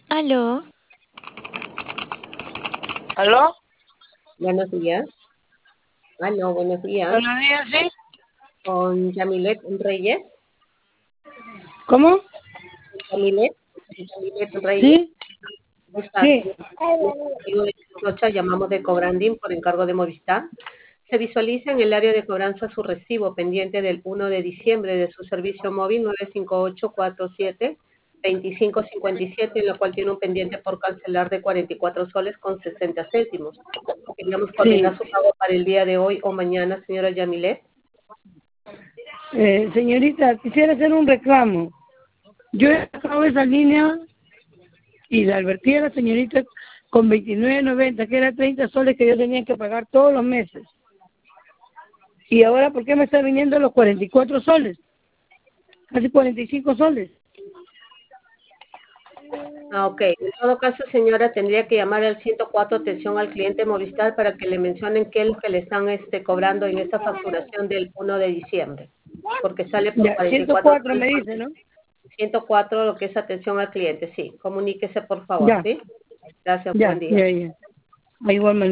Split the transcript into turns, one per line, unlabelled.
Aló,
¿Aló?
Buenos días. No, buenos días.
Buenos días, ¿sí?
Con Yamilet Reyes.
¿Cómo?
Yamilet, Yamilet Reyes.
¿Sí?
¿Cómo estás?
Sí.
Rocha, llamamos de Cobranding por encargo de Movistar. Se visualiza en el área de cobranza su recibo pendiente del 1 de diciembre de su servicio móvil 95847-2557, en lo cual tiene un pendiente por cancelar de 44 soles con 60 céntimos. Queríamos
Sí.
coordinar su pago para el día de hoy o mañana, señora Yamilet.
Señorita, quisiera hacer un reclamo. Yo he sacado esa línea y la advertí a la señorita con 29.90, que era 30 soles que yo tenía que pagar todos los meses. Y ahora, ¿por qué me está viniendo los 44 soles? Casi 45 soles.
Ok. En todo caso, señora, tendría que llamar al 104 atención al cliente Movistar para que le mencionen qué es lo que le están cobrando en esta facturación del 1 de diciembre, porque sale por
Ya,
44
104 me
soles.
dice, ¿no?
104, lo que es atención al cliente, sí. Comuníquese, por favor,
Ya,
¿sí? Gracias,
ya,
buen día.
ya, ya. Igual manera.